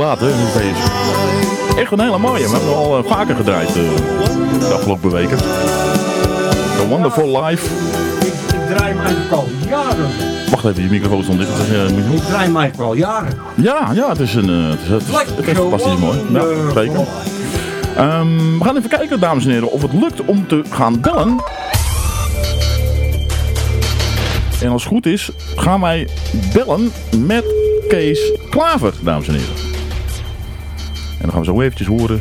Soldaat, hè? Echt een hele mooie. We hebben hem al vaker gedraaid de afgelopen weken. The Wonderful Life. Ik draai hem eigenlijk al jaren. Wacht even, je microfoon stond dit. Ik draai hem eigenlijk al jaren. Ja, het is echt fantastisch mooi. Ja, zeker. We gaan even kijken, dames en heren, of het lukt om te gaan bellen. En als het goed is, gaan wij bellen met Kees Klaver, dames en heren. En dan gaan we zo eventjes horen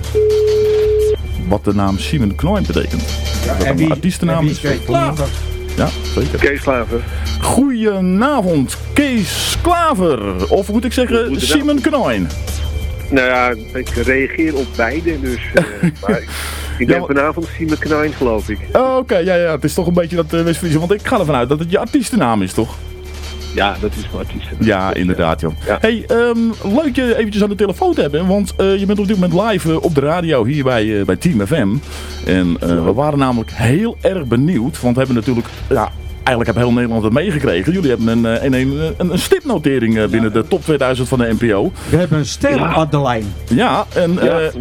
wat de naam Simon Knoijn betekent. Ja, dat een artiestennaam is. Kees Klaver. Ja, zeker. Kees Klaver. Goedenavond, Kees Klaver. Of moet ik zeggen, Simon Knoijn? Nou ja, ik reageer op beide, dus maar ik ben vanavond Simon Knoijn, geloof ik. Oké, ja, het is toch een beetje dat West-Friese, want ik ga ervan uit dat het je artiestennaam is, toch? Ja, dat is mijn artiestennaam. Ja, inderdaad, joh. Ja. Hey, leuk je eventjes aan de telefoon te hebben, want je bent op dit moment live op de radio hier bij Team FM. En we waren namelijk heel erg benieuwd, want we hebben natuurlijk... Eigenlijk heb heel Nederland het meegekregen. Jullie hebben een stipnotering binnen de top 2000 van de NPO. We hebben een ster aan de lijn. Ja, en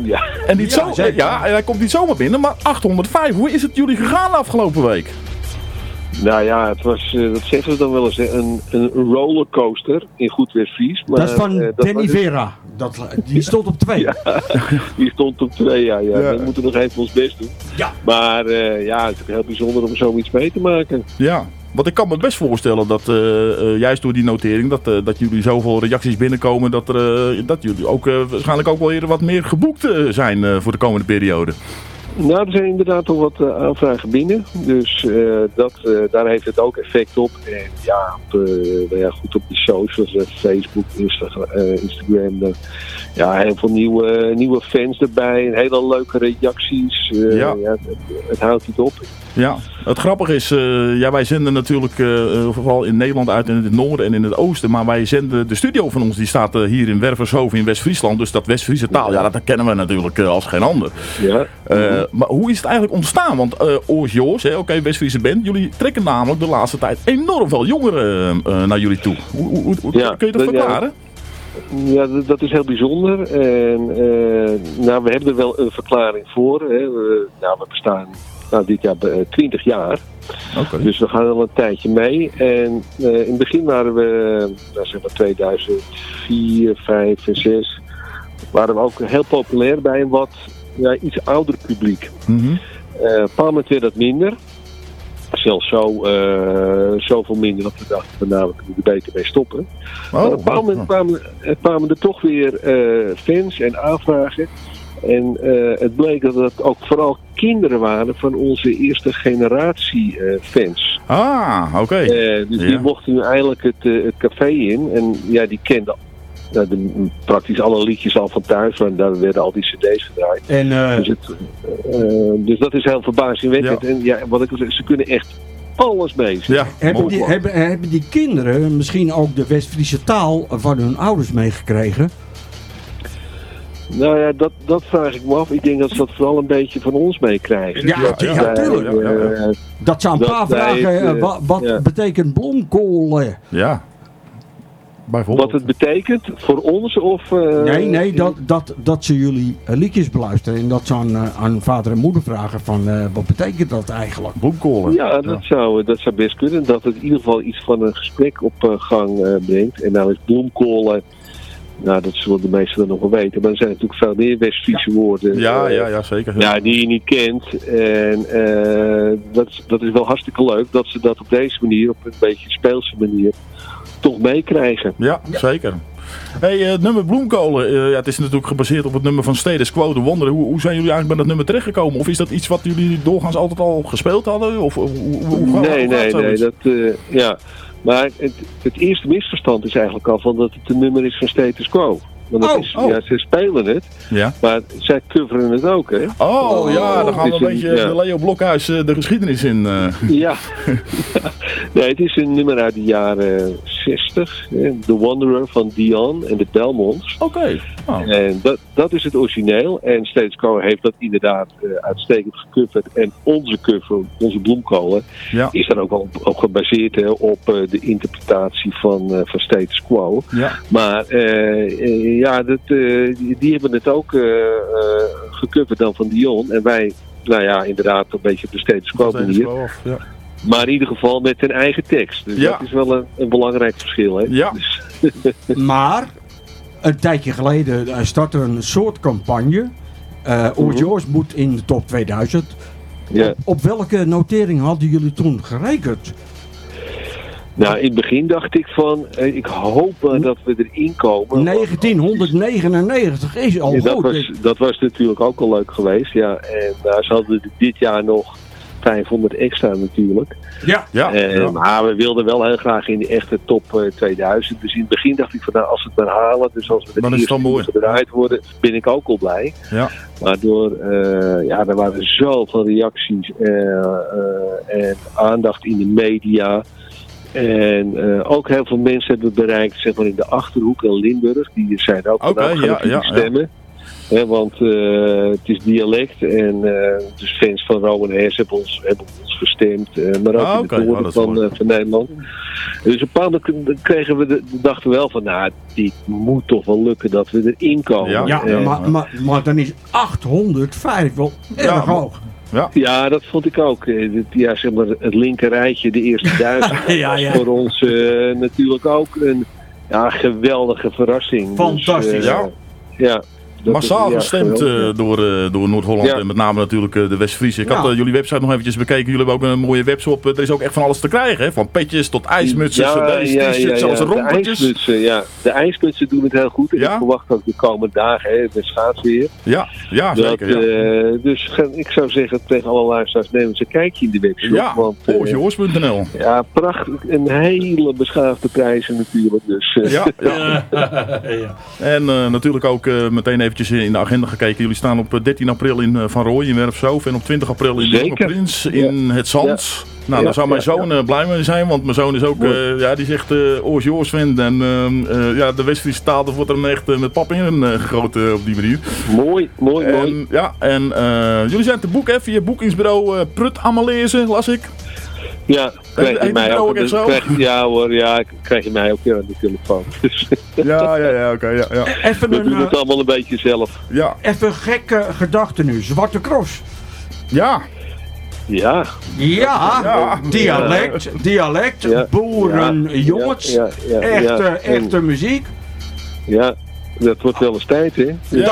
hij komt niet zomaar binnen, maar 805. Hoe is het jullie gegaan de afgelopen week? Nou ja, het was, dat zeggen ze dan wel eens, een rollercoaster in goed West-Fries. Dat is van Danny Vera. Die stond op 2. Ja, die stond op 2, ja. We moeten nog even ons best doen. Ja. Maar het is heel bijzonder om zoiets mee te maken. Ja. Want ik kan me best voorstellen dat juist door die notering dat jullie zoveel reacties binnenkomen dat jullie ook waarschijnlijk ook wel weer wat meer geboekt zijn voor de komende periode. Nou, er zijn inderdaad al wat aanvragen binnen, dus daar heeft het ook effect op. En goed op de socials, Facebook, Instagram, heel veel nieuwe fans erbij, en hele leuke reacties. Het houdt niet op. Ja, het grappige is, wij zenden natuurlijk vooral in Nederland uit in het noorden en in het oosten, maar wij zenden de studio van ons, die staat hier in Wervershoven in West-Friesland, dus dat West-Friese taal, dat kennen we natuurlijk als geen ander. Ja. Maar hoe is het eigenlijk ontstaan? Want Oors Joos, West-Friese band, jullie trekken namelijk de laatste tijd enorm veel jongeren naar jullie toe. Hoe kun je dat verklaren? Ja, dat is heel bijzonder. En we hebben er wel een verklaring voor. Hè. We bestaan dit jaar 20 jaar. Okay. Dus we gaan al een tijdje mee. En in het begin waren we, zeg maar 2004, 5 en 6, waren we ook heel populair bij een wat iets ouder publiek. Mm-hmm. Op een bepaald moment werd dat minder. Zelfs zoveel minder dat we dachten, we kunnen er beter mee stoppen. Maar op een bepaald moment kwamen er toch weer fans en aanvragen. En het bleek dat het ook vooral kinderen waren van onze eerste generatie fans. Ah, oké. Dus die mochten nu eindelijk het café in. En die kenden praktisch alle liedjes al van thuis, want daar werden al die cd's gedraaid. En, dus dat is heel verbazingwekkend. Ja. En wat ik al zeg, ze kunnen echt alles mee. Ja, hebben die kinderen misschien ook de West-Friese taal van hun ouders meegekregen? Nou ja, dat vraag ik me af. Ik denk dat ze dat vooral een beetje van ons meekrijgen. Ja, natuurlijk. Dat ze een paar vragen, wat betekent bloemkool? Ja. Bijvoorbeeld. Wat het betekent voor ons of... Nee, dat ze jullie liedjes beluisteren en dat ze aan vader en moeder vragen van wat betekent dat eigenlijk? Bloemkolen. Ja, dat zou best kunnen. Dat het in ieder geval iets van een gesprek op gang brengt. En nou is bloemkolen... Nou, dat zullen de meesten dan nog wel weten. Maar er zijn natuurlijk veel meer West-Friese woorden. Ja, zeker. Ja, die je niet kent. En dat is wel hartstikke leuk dat ze dat op deze manier, op een beetje speelse manier, toch meekrijgen. Ja, zeker. Hey, het nummer Bloemkolen, het is natuurlijk gebaseerd op het nummer van Status Quo, De Wonderen. Hoe zijn jullie eigenlijk bij dat nummer terechtgekomen? Of is dat iets wat jullie doorgaans altijd al gespeeld hadden? Of Nee. Maar het eerste misverstand is eigenlijk al van dat het een nummer is van Status Quo. Want ze spelen het, maar zij coveren het ook, hè? Dan gaan we een beetje de Leo Blokhuis de geschiedenis in. Ja. Nee, het is een nummer uit de jaren 60. The Wanderer van Dion en de Belmonts. Oké. Oh. En dat is het origineel. En Status Quo heeft dat inderdaad uitstekend gecoverd. En onze cover, onze bloemkolen, is dan ook wel op gebaseerd op de interpretatie van Status Quo. Ja. Maar die hebben het ook gecoverd dan van Dion. En wij, inderdaad een beetje op de Status Quo manier. Ja. Maar in ieder geval met hun eigen tekst. Dus dat is wel een belangrijk verschil. Hè? Ja. Dus. Maar een tijdje geleden startte een soort campagne. Oortje moet in de top 2000. Ja. Op welke notering hadden jullie toen gerekend? Nou, in het begin dacht ik van, ik hoop dat we erin komen. 1999 is al goed. Dat was natuurlijk ook al leuk geweest. Ja. En ze hadden dit jaar nog 500 extra natuurlijk. Maar we wilden wel heel graag in de echte top 2000. Dus in het begin dacht ik van, als we het maar halen, dus als we de eerste gedraaid worden, ben ik ook al blij. Ja. Maar er waren zoveel reacties en aandacht in de media. En ook heel veel mensen hebben bereikt, zeg maar in de Achterhoek en Limburg. Die zijn ook gaan stemmen. He, want het is dialect en dus fans van Rowan Hers hebben ons gestemd. Maar ook in het noorden van Nederland. Dus op een bepaald moment dachten we wel van, dit moet toch wel lukken dat we erin komen. Maar dan is 805 wel erg hoog. Ja, dat vond ik ook. Zeg maar het linker rijtje, de eerste 1000. Voor ons natuurlijk ook een geweldige verrassing. Fantastisch. Dus, massaal gestemd door Noord-Holland en met name natuurlijk de West-Friese. Ik had jullie website nog eventjes bekeken. Jullie hebben ook een mooie webshop. Er is ook echt van alles te krijgen. Hè? Van petjes tot ijsmutsen, t-shirts, zelfs rompertjes. De ijsmutsen doen het heel goed. En ik verwacht ook de komende dagen met schaatsweer. Ja, zeker. Dus ik zou zeggen tegen alle luisteraars, neem eens een kijkje in de webshop. Oortjehoors.nl. Ja, prachtig. Een hele beschaafde prijzen natuurlijk. Dus, En natuurlijk ook meteen eventjes in de agenda gekeken. Jullie staan op 13 april in Van Rooij in Werfzoof en op 20 april in de Jonge Prins in het Zand. Nou, daar zou mijn zoon blij mee zijn, want mijn zoon is ook, die zegt Oortje fan. En de West-Friese taal, dat wordt er echt met pap in gegoten op die manier. Mooi. Ja, en jullie zijn te boeken via boekingsbureau Prut Amalezen, las ik. Ja, krijg je mij ook krijg je mij ook weer aan de telefoon. Oké. We doen het allemaal een beetje zelf. Ja. Even een gekke gedachte nu. Zwarte Cross. Ja. Dialect, boerenjongens, echte muziek. Ja. Dat wordt wel eens tijd, hè? Dus,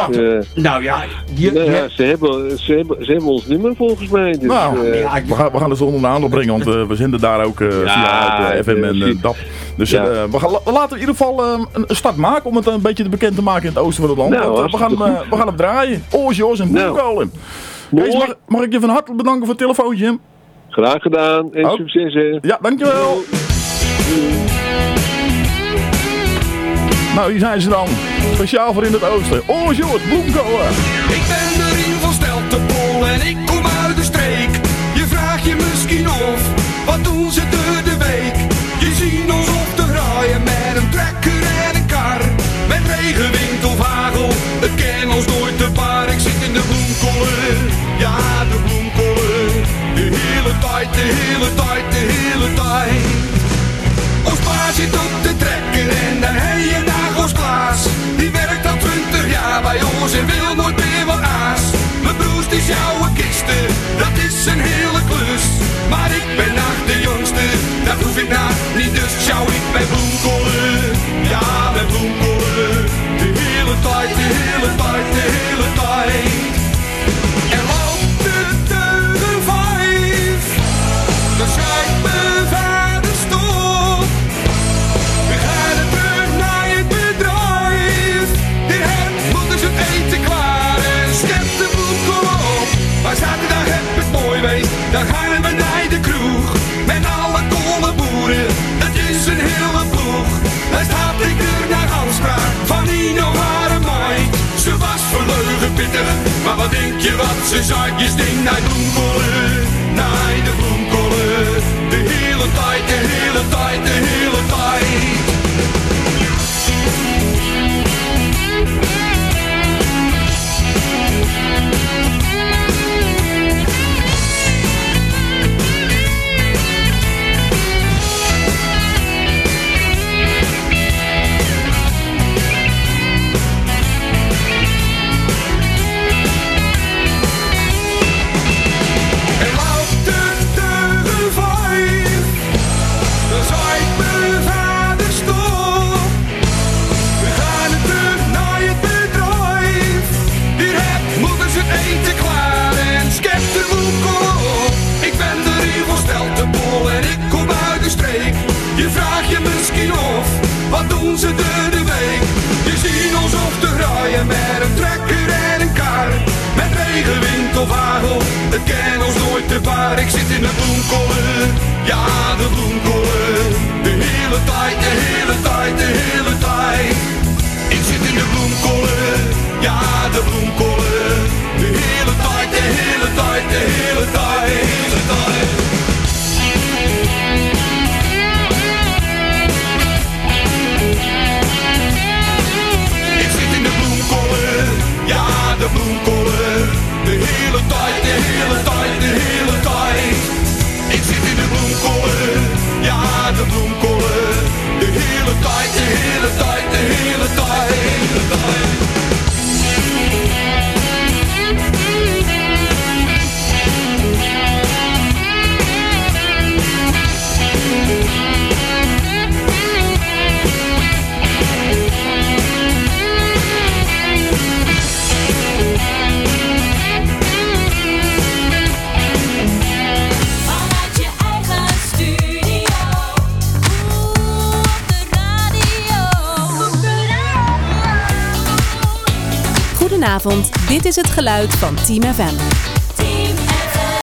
ze hebben ons nummer volgens mij. Dus, we gaan de zon onder de aandacht brengen, want we zenden daar ook via het FM en DAP. Dus laten we in ieder geval een start maken om het een beetje bekend te maken in het oosten van het land. We gaan hem draaien. Oortjes en bloemkolen. Mag ik je van harte bedanken voor het telefoontje? Graag gedaan en succes, hè? Ja, dankjewel. Nou, hier zijn ze dan. Speciaal voor in het oosten. Oortjes, bloemkolen. Ik ben de Rien van Steltenpol en ik kom uit de streek. Je vraagt je misschien af, wat doen ze door de week? Je ziet ons op de graaien met een trekker en een kar. Met regen, wind of hagel, het ken ons nooit te paar. Ik zit in de bloemkolen, ja de bloemkolen. De hele tijd. Ons pa zit op de trekker en dan heb je Nagels Klaas. Die werkt al 20 jaar bij ons en wil nooit meer wat aas. Mijn broers die sjouwen kisten, dat is een hele klus. Maar ik ben nog de jongste, dat hoef ik nou niet, dus sjouw ik bij bloemkolen. Ja, bij bloemkolen. De hele tijd. Er loopt de deuren 5, dan schrijft mijn vader stop. We gaan terug naar het bedrijf. De hert moet dus het eten klaar en schept de bloemkool op. Maar zaterdag heb het mooi wees, dan gaan we naar de kroeg. Met alle kolenboeren, dat is een hele ploeg. Daar staat ik er naar afspraak van Nino haar mooi. Ze was verleugen pittig, maar wat denk je wat ze zei? Je stinkt naar bloemkolen, naar de bloemkolen. De hele hele tijd, de hele tijd, de hele tijd. Je vraagt je misschien af, wat doen ze de week? Je ziet ons op te graaien met een trekker en een kar. Met regen, wind of hagel, het ken ons nooit te paar. Ik zit in de bloemkolen, ja de bloemkolen. De hele tijd, de hele tijd, de hele tijd. Ik zit in de bloemkolen, ja de bloemkolen. De hele tijd, de hele tijd, de hele tijd, de hele tijd. Ja, de bloemkolen, de hele tijd, de hele tijd, de hele tijd. Ik zit in de bloemkolen, ja, de bloemkolen, de hele tijd, de hele tijd, de hele tijd, de hele tijd. Goedenavond, dit is het geluid van Team FM.